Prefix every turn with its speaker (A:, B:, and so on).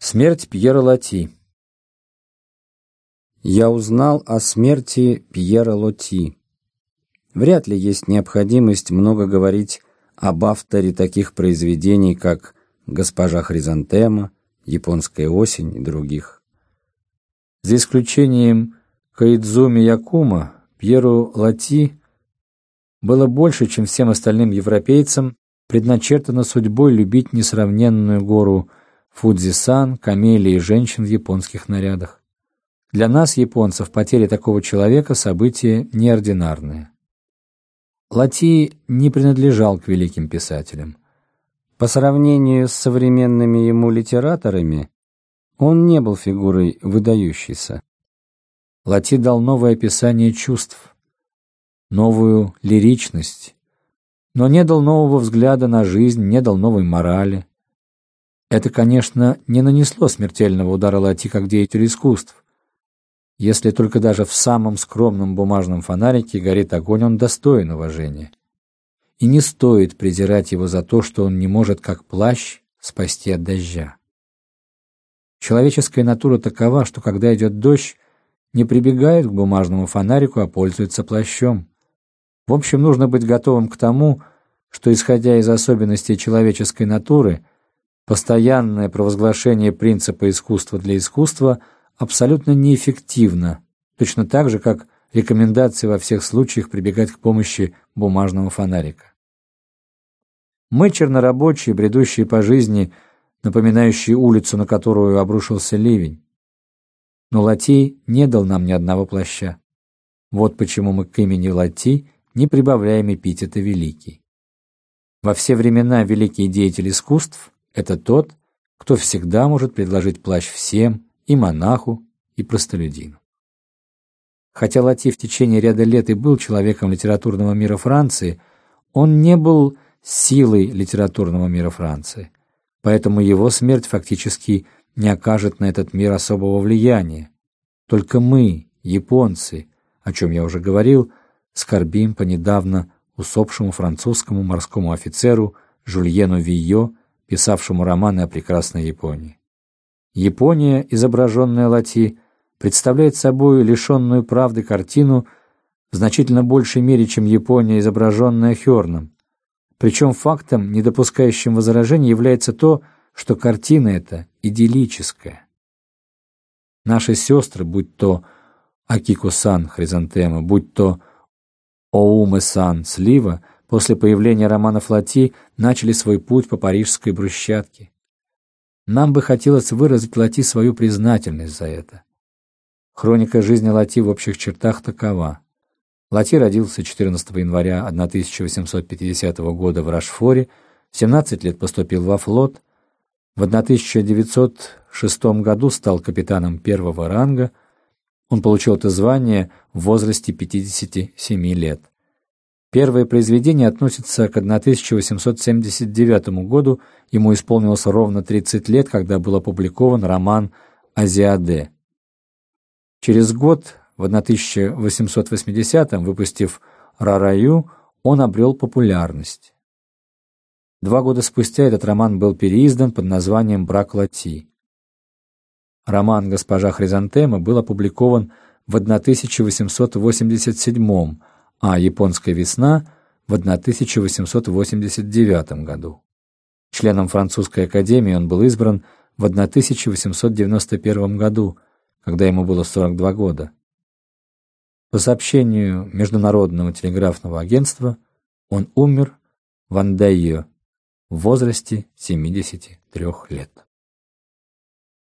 A: Смерть Пьера Лoti. Я узнал о смерти Пьера Лoti. Вряд ли есть необходимость много говорить об авторе таких произведений, как «Госпожа Хризантема», «Японская осень» и других. За исключением Коидзуми Якумо, Пьеру Лoti было больше, чем всем остальным европейцам, предначертано судьбой любить несравненную гору Фудзисан, камелии и женщин в японских нарядах. Для нас, японцев, потеря такого человека – событие неординарное. Лoti не принадлежал к великим писателям. По сравнению с современными ему литераторами, он не был фигурой выдающейся. Лoti дал новое описание чувств, новую лиричность, но не дал нового взгляда на жизнь, не дал новой морали. Это, конечно, не нанесло смертельного удара Лoti как деятелю искусств. Если только даже в самом скромном бумажном фонарике горит огонь, он достоин уважения. И не стоит презирать его за то, что он не может, как плащ, спасти от дождя. Человеческая натура такова, что когда идет дождь, не прибегает к бумажному фонарику, а пользуется плащом. В общем, нужно быть готовым к тому, что, исходя из особенностей человеческой натуры, постоянное провозглашение принципа искусства для искусства абсолютно неэффективно, точно так же, как рекомендации во всех случаях прибегать к помощи бумажного фонарика. Мы, чернорабочие, бредущие по жизни, напоминающие улицу, на которую обрушился ливень. Но Лoti не дал нам ни одного плаща. Вот почему мы к имени Лoti не прибавляем эпитета «великий». Во все времена великий деятель искусств – это тот, кто всегда может предложить плащ всем, и монаху, и простолюдину. Хотя Лoti в течение ряда лет и был человеком литературного мира Франции, он не был силой литературного мира Франции, поэтому его смерть фактически не окажет на этот мир особого влияния. Только мы, японцы, о чем я уже говорил, скорбим по недавно усопшему французскому морскому офицеру Жюльену Вийо, писавшему романы о прекрасной Японии. Япония, изображенная Лoti, представляет собой лишенную правды картину в значительно большей мере, чем Япония, изображенная Хёрном. Причем фактом, не допускающим возражений, является то, что картина эта идиллическая. Наши сестры, будь то Акико-сан, Хризантема, будь то Оуме-сан, Слива, после появления романов Лoti начали свой путь по парижской брусчатке. Нам бы хотелось выразить Лoti свою признательность за это. Хроника жизни Лoti в общих чертах такова. Лoti родился 14 января 1850 года в Рошфоре, в 17 лет поступил во флот, в 1906 году стал капитаном первого ранга. Он получил это звание в возрасте 57 лет. Первое произведение относится к 1879 году, ему исполнилось ровно 30 лет, когда был опубликован роман «Азиаде». Через год, в 1880-м, выпустив «Рараю», он обрел популярность. 2 года спустя этот роман был переиздан под названием «Брак Лoti». Роман «Госпожа Хризантема» был опубликован в 1887, а «Японская весна» в 1889 году. Членом французской академии он был избран в 1891 году, когда ему было 42 года. По сообщению Международного телеграфного агентства, он умер в Андайо в возрасте 73 лет.